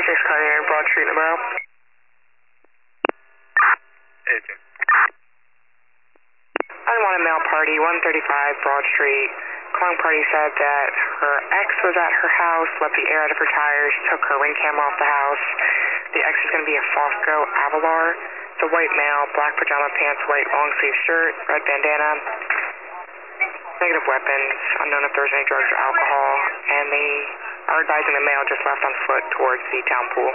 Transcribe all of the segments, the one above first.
26 Cartier, Broad Street, Navarro. 18. I want a male party, 135 Broad Street. Calling party said that her ex was at her house, let the air out of her tires, took her ring camera off the house. The ex is going to be a Fosco Avalar. It's a white male, black pajama pants, white long sleeve shirt, red bandana. Negative weapons, unknown if there's any drugs or alcohol, and they are advising the male just left on foot towards the town pool.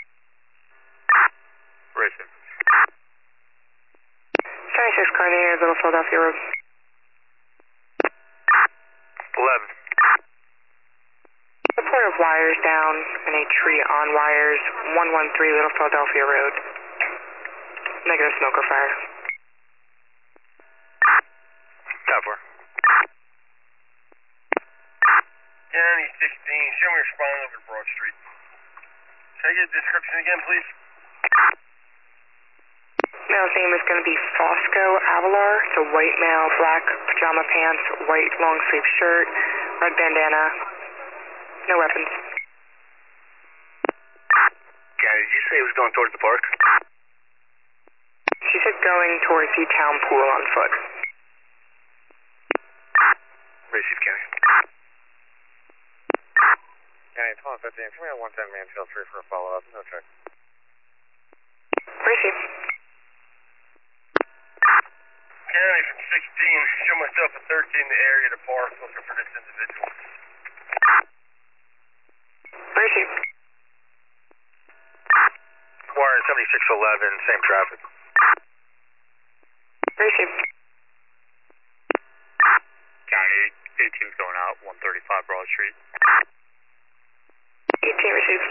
Racing. 76 Cartier, Little Philadelphia Road. 11. Report of wires down and a tree on wires, 113 Little Philadelphia Road. Negative smoke or fire. Cover. County 16, show me responding over to Broad Street. Can I get a description again, please? Male's name is going to be Fosco Avalar. It's a white male, black pajama pants, white long sleeve shirt, red bandana. No weapons. County, did you say he was going towards the park? She said going towards the town pool on foot. Receive, County. County 1215, show me a 110 Mansfield Street for a follow-up. No check. Receive. County from 16, show myself at 13 the area of the park looking for this individual. Receive. Wire 7611, same traffic. Receive. County 18's going out, 135 Broad Street. 18 receive.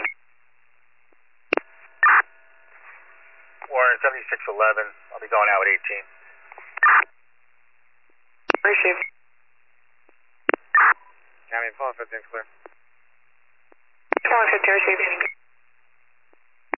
Wire 7611, I'll be going out at 18. Receive. County 1215 clear. 1215 receive.